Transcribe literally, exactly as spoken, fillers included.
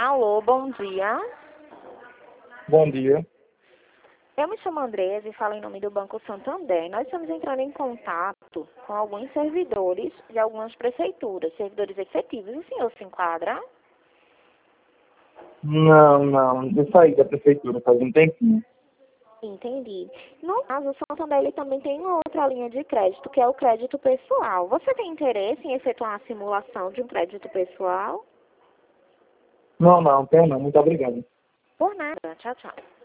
Alô, bom dia. Bom dia. Eu me chamo Andresa e falo em nome do Banco Santander. Nós estamos entrando em contato com alguns servidores de algumas prefeituras, servidores efetivos. O senhor se enquadra? Não, não. Eu saí da prefeitura faz um tempinho. Entendi. No caso, o Santander ele também tem uma outra linha de crédito, que é o crédito pessoal. Você tem interesse em efetuar a simulação de um crédito pessoal? Não, não, tenho não. Muito obrigado. Por nada. Tchau, tchau.